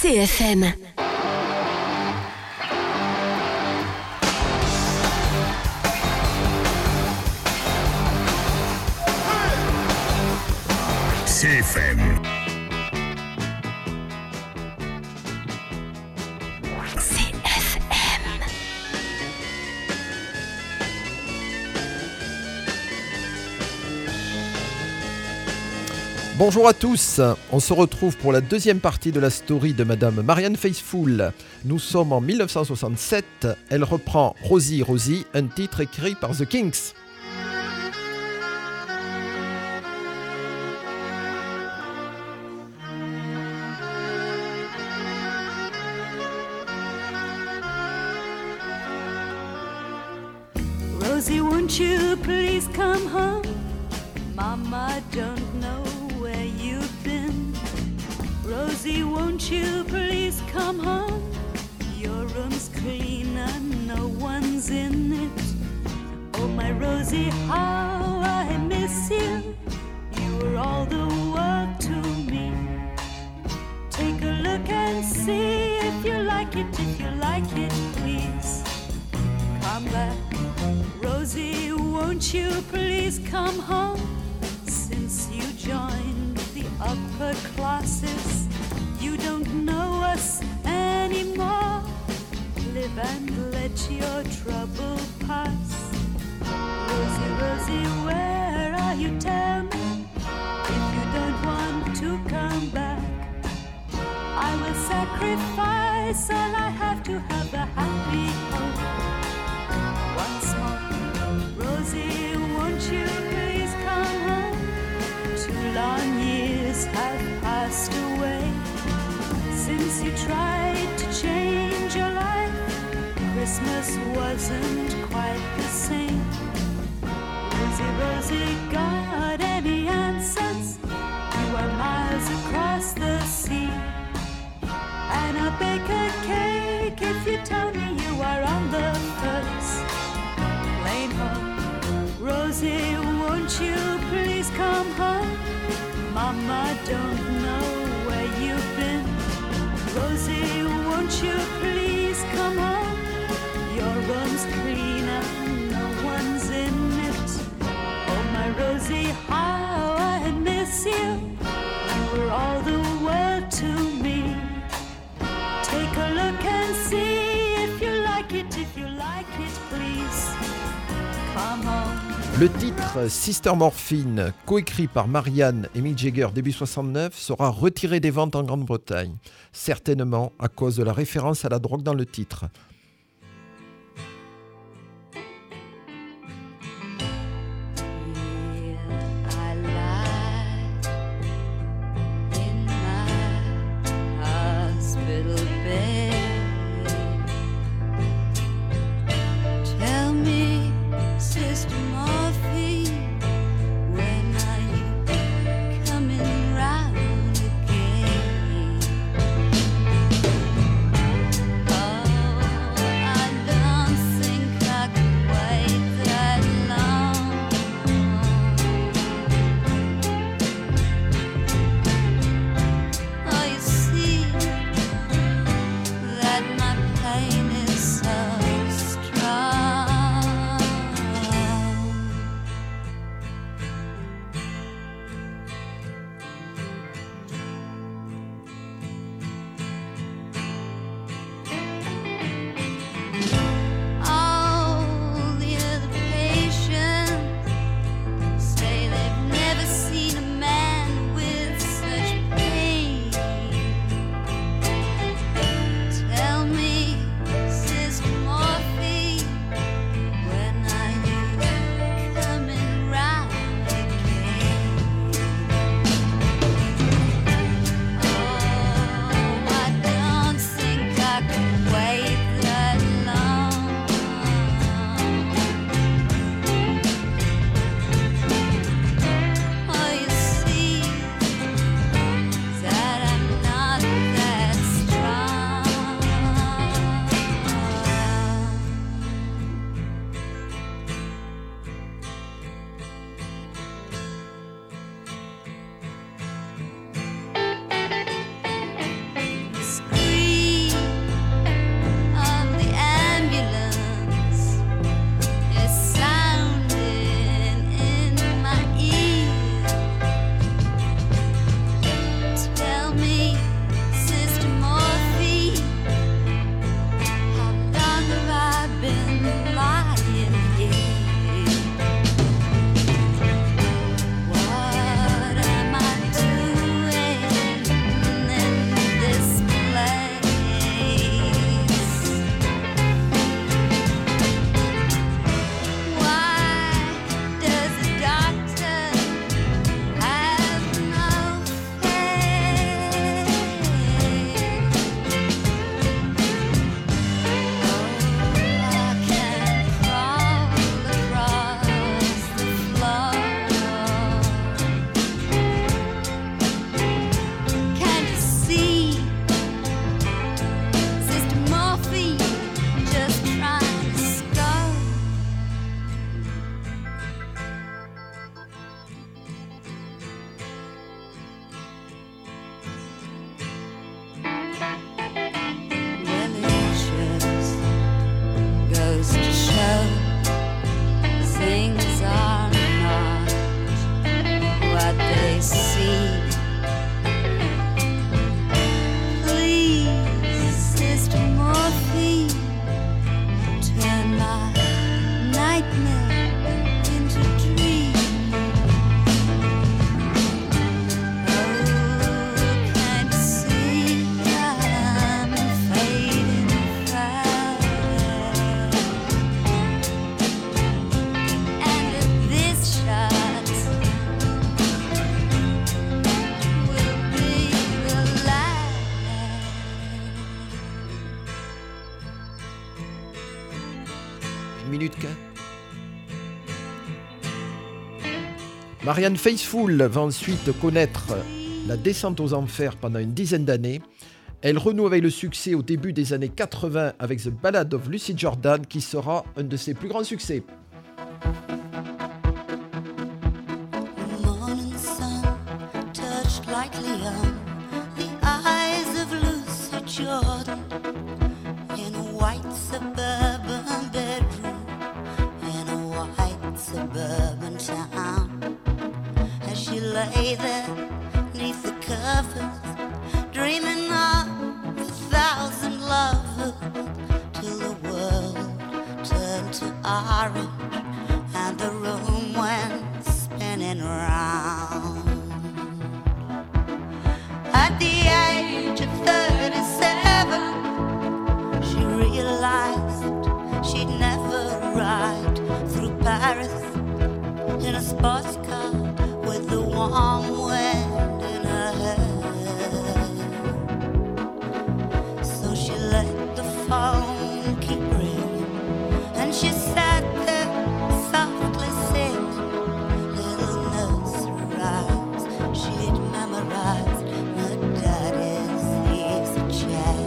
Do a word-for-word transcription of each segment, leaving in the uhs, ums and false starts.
C F M. C F M. C F M. Bonjour à tous, on se retrouve pour la deuxième partie de la story de Madame Marianne Faithfull. Nous sommes en dix-neuf cent soixante-sept, elle reprend Rosie Rosie, un titre écrit par The Kinks. Rosie, won't you please come home? Mama don't know where you've been. Rosie, won't you please come home? Your room's clean and no one's in it. Oh my Rosie, how I miss you. You were all the world to me. Take a look and see if you like it, if you like it, please come back. Rosie, won't you please come home? Since you joined the upper classes, you don't know us anymore. Live and let your trouble pass. Rosie, Rosie, where are you? Tell me if you don't want to come back. I will sacrifice all I have to have a happy home. Once more, Rosie, won't you please come home? Two long years have passed away since you tried to change your life. Christmas wasn't quite the same. Rosie, Rosie, got any answers? You are miles across the sea, and I'll bake a cake if you tell me you are on the first plane home. Rosie, won't you please come home? Mama don't know where you've been. Rosie, won't you please come home? Your room's clean and no one's in it. Oh my Rosie, how I miss you. You were all the world to me. Take a look and see if you like it, if you like it, please come home. Le titre Sister Morphine, coécrit par Marianne et Mick Jagger début soixante-neuf, sera retiré des ventes en Grande-Bretagne, certainement à cause de la référence à la drogue dans le titre. Oh minutes quinze. Marianne Faithfull va ensuite connaître la descente aux enfers pendant une dizaine d'années. Elle renoue avec le succès au début des années quatre-vingts avec The Ballad of Lucy Jordan qui sera un de ses plus grands succès. Lay there neath the covers, dreaming of a thousand lovers, till the world turned to orange and the room went spinning round. At the age of thirty-seven, she realized she'd never ride through Paris in a sports car with the warm wind in her hair. So she let the phone keep ringing, and she sat there softly singing little nursery rhymes she'd memorized in her daddy's easy chair.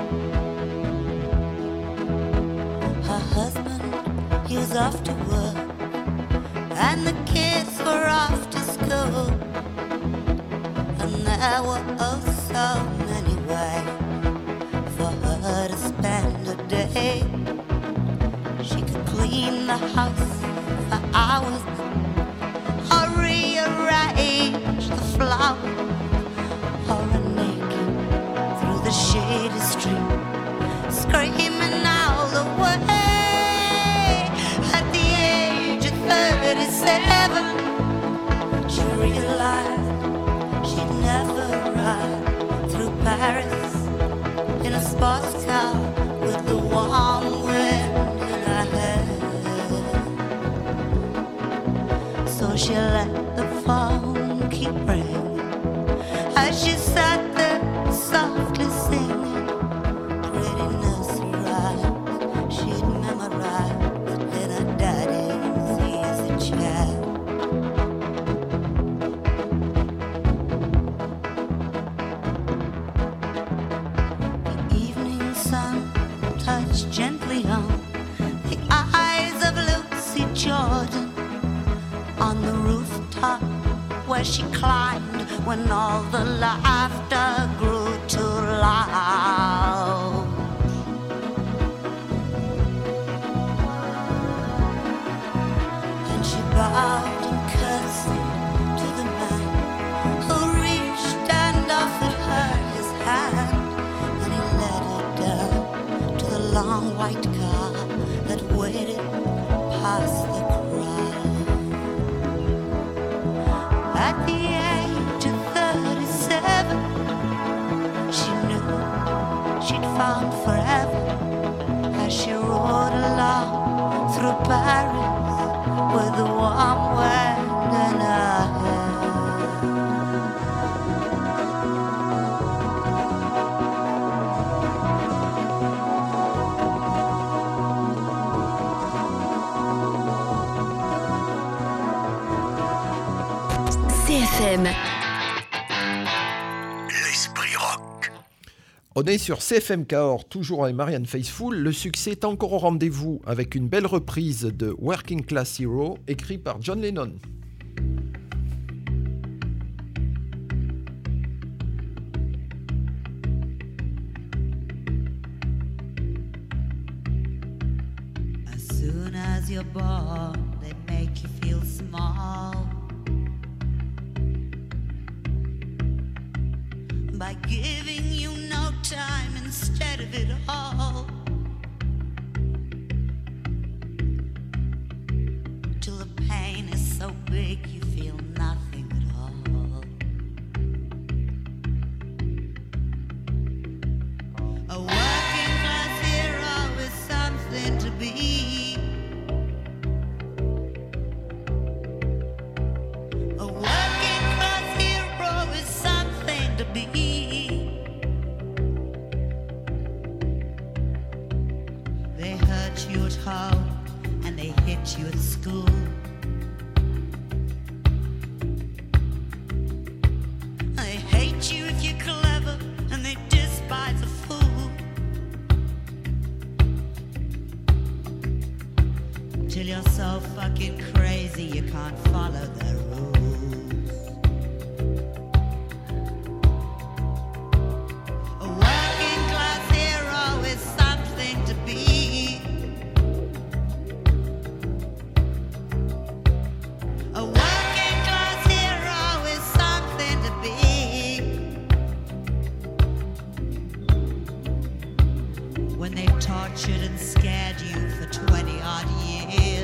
Her husband, he was off to work, and the kids were off to school, and there were oh so many ways for her to spend a day. She could clean the house for hours, or rearrange the flowers, or run naked through the shady street, screaming all the way. At the age of thirty-seven, she realized she'd never ride through Paris in a sports car with the warm wind in her hair. So she let the phone keep ringing as she sat there softly singing pretty nursery rhymes she'd memorized in her daddy's easy chair. Touched gently on the eyes of Lucy Jordan on the rooftop where she climbed when all the laughter grew too loud. And she bowed and curtsied to the man who reached and offered her his hand, and he led her down long white car that waited past the crowd. At the age of thirty-seven, she knew she'd found forever as she rode along through Paris with the warm wind in her hair. C F M. L'esprit rock. On est sur C F M Cahors, toujours avec Marianne Faithfull. Le succès est encore au rendez-vous avec une belle reprise de Working Class Hero, écrit par John Lennon. As soon as you're born, they make you feel small by giving you no time instead of it all, till the pain is so big you feel nothing at all. A working class hero is something to be. A working class hero is something to be. They hurt you at home hate you at school. They hate you if you're clever, and they despise a fool. Till you're so fucking crazy you can't follow their rules. A working class hero is something to be. A working class hero is something to be. When they've tortured and scared you for twenty odd years,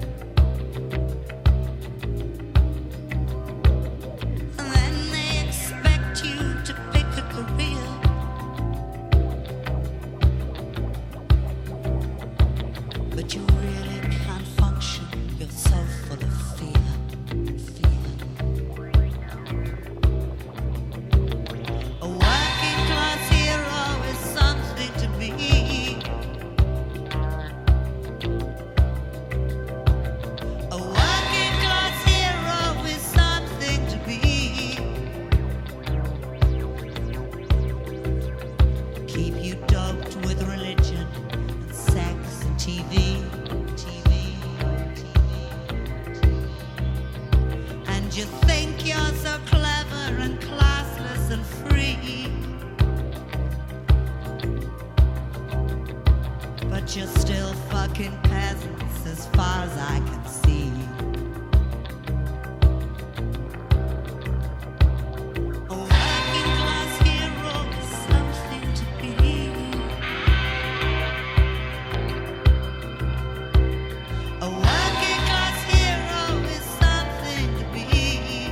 and then they expect you to pick a career. But you really can't function, you're so full of fear, fear. A working class hero is something to be. A working class hero is something to be. Keep you doped with religion and sex and T V, T V, T V. And you think you're so clever and classless and free, but you're still fucking peasants as far as I can see. A working class hero is something to be. A working class hero is something to be.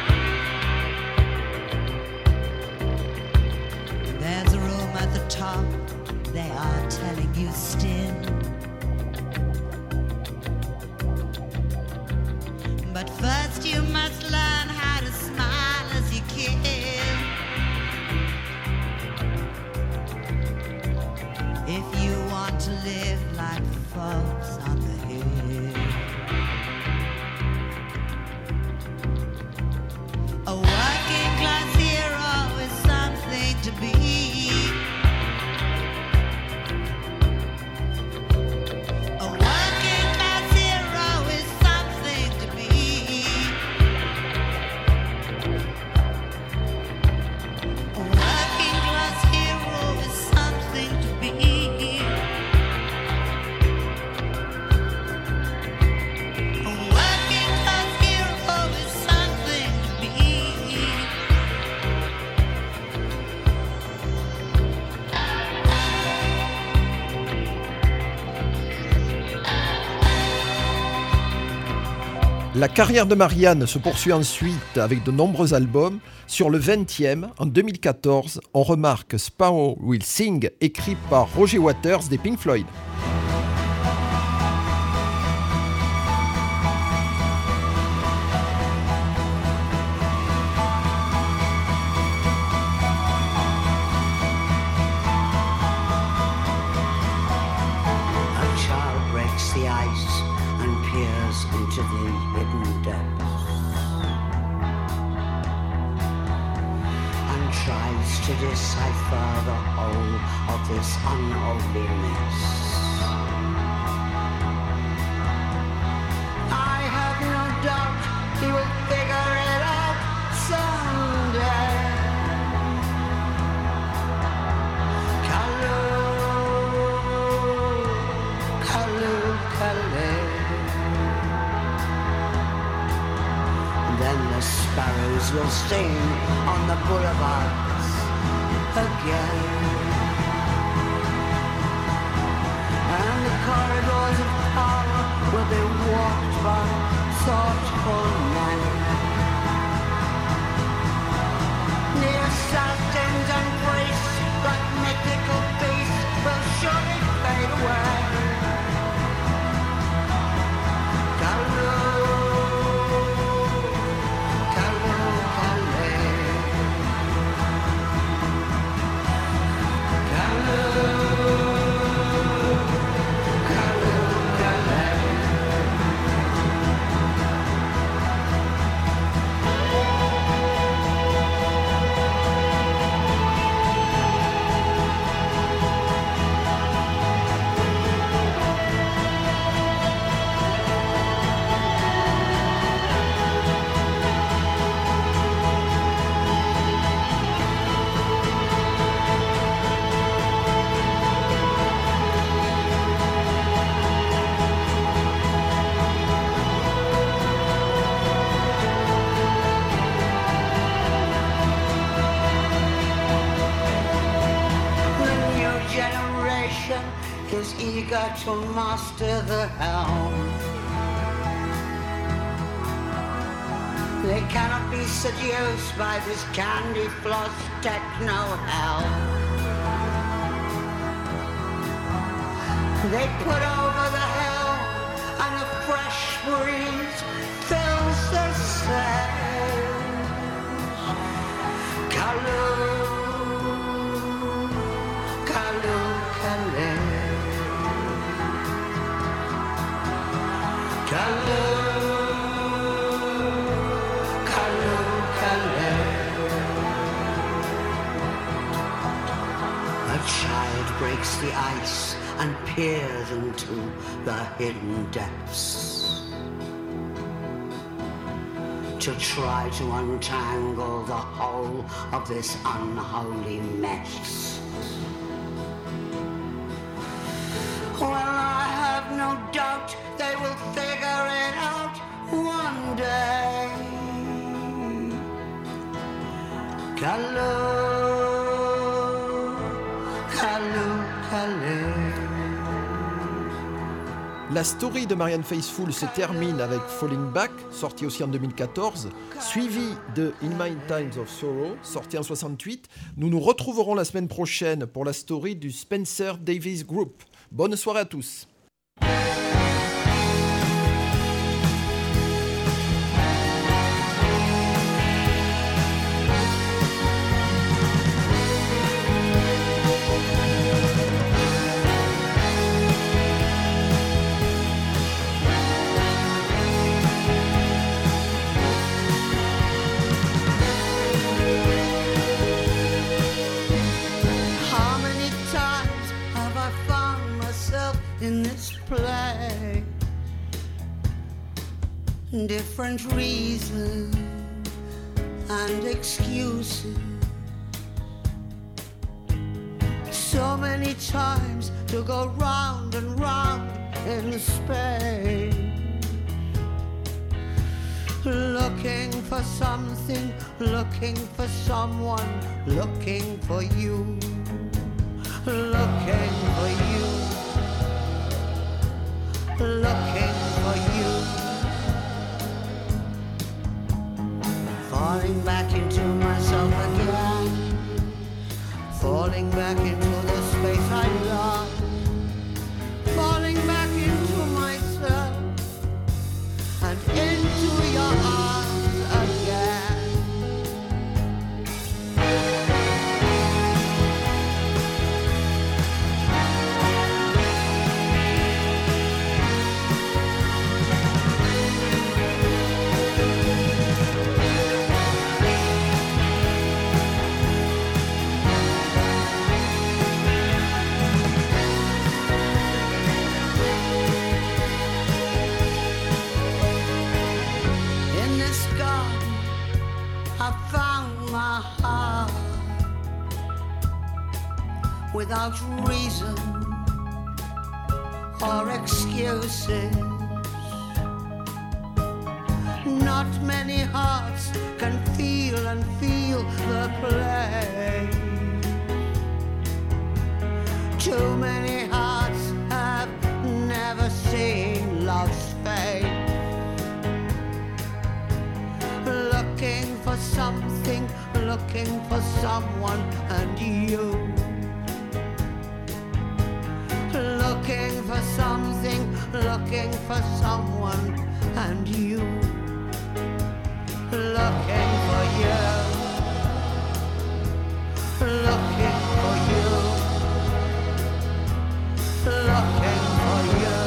There's a room at the top, they are telling you still. But first you must learn how to smile as you kill. If you want to live like the folks on the hill. A working class hero is something to be. A working class hero is something to be. A working class hero is something to be. A working class hero is something to be. La carrière de Marianne se poursuit ensuite avec de nombreux albums. Sur le vingtième, en deux mille quatorze, on remarque Sparrow Will Sing, écrit par Roger Waters des Pink Floyd. A child breaks the ice and peers into the hidden depths and tries to decipher the whole of this unholy mess. I have no doubt he will figure it out someday. Calais, Calais, Calais. Then the sparrows will sing on the boulevards again, and the corridors of power will be walked by thoughtful men. The assassins and priests, like mythical beasts, will surely fade away. Calais, Calais, Calais. is eager to master the helm. They cannot be seduced by this candy floss techno hell. They put over the hill and a fresh breeze fills their sails. Kaloo, Kaloo, Kaloo, Kaloo. Child breaks the ice and peers into the hidden depths to try to untangle the whole of this unholy mess. Well, I have no doubt they will figure it out one day. Kaloo. La story de Marianne Faithfull se termine avec Falling Back, sorti aussi en deux mille quatorze, suivi de In My Times of Sorrow, sorti en soixante-huit. Nous nous retrouverons la semaine prochaine pour la story du Spencer Davis Group. Bonne soirée à tous. In this play, different reasons and excuses. So many times to go round and round in Spain, looking for something, looking for someone, looking for you, looking for you. Looking for you, falling back into myself again, falling back into the space I love, falling back into myself and into your arms again. Without reason or excuses, not many hearts can feel and feel the play. Too many hearts have never seen love's fate. Looking for something, looking for someone, and you. Looking for something, looking for someone, and you. Looking for you. Looking for you. Looking for you.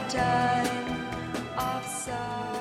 time of sorrow.